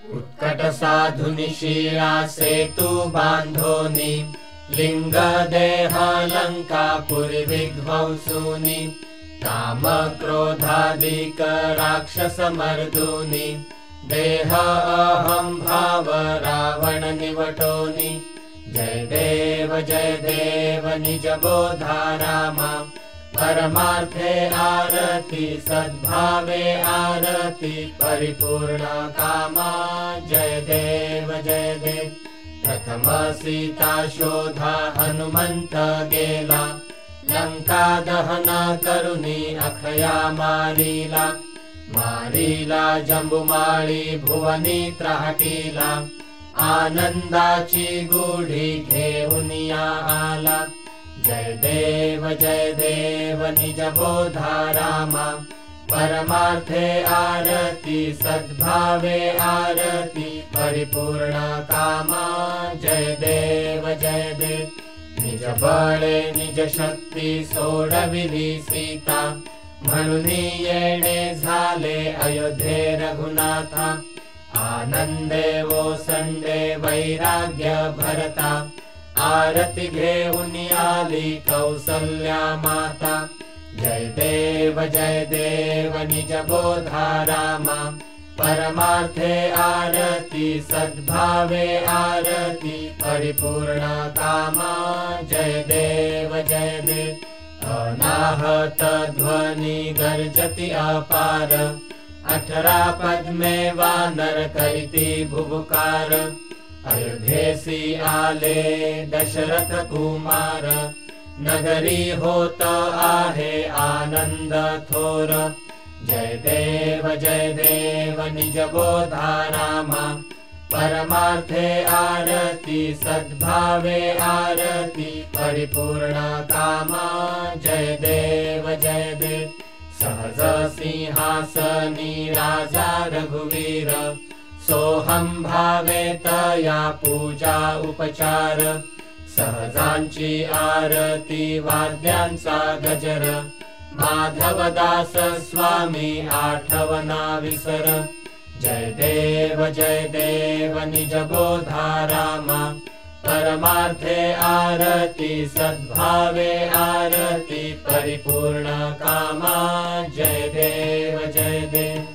उत्कट साधुनि शीला सेतु बांधोनि लिंग देह लंकापुरी विध्वंसुनि काम क्रोधादिक राक्षस मर्दुनि देह अहं भाव रावण निवटोनि जय देव निज बोधा रामा परमार्थे आरती सद्भावे आरती परिपूर्ण कामा जय देव प्रथम सीता शोधा हनुमंत गेला लंका दहन करुणी अखया मारीला जंबुमाळी भुवनी त्राटीला आनंदाची गुढी घेऊनिया आला जय देव निज बोधा रामा परमार्थे आरती सद्भावे आरती परिपूर्ण कामा जय देव निज बळे निज शक्ती सोडविली सीता म्हणून येणे झाले अयोध्ये रघुनाथा आनंदे ओसंडे वैराग्य भरता आरती घेऊन आली कौसल्या माता जय देव निज बोधा रामा परमार्थे आरती सद्भावे आरती परिपूर्ण कामा जय देव अनाहत ध्वनि गर्जति अपार 18 पद्मे वानर करिति भुभुकार अयोध्येसी आले दशरथ कुमार नगरी होत आहे आनंद थोर जय देव निज बोधा रामा परमार्थे आरती सद्भावे आरती परिपूर्ण कामा जय देव सहज सिंहासनी राजा रघुवीर सोहम भावे तया पूजा उपचार सहजांची आरती वाद्यांचा गजर माधवदास स्वामी आठवना विसर जय देव निज बोधा रामा परमार्थे आरती सद्भावे आरती परिपूर्ण कामा जय देव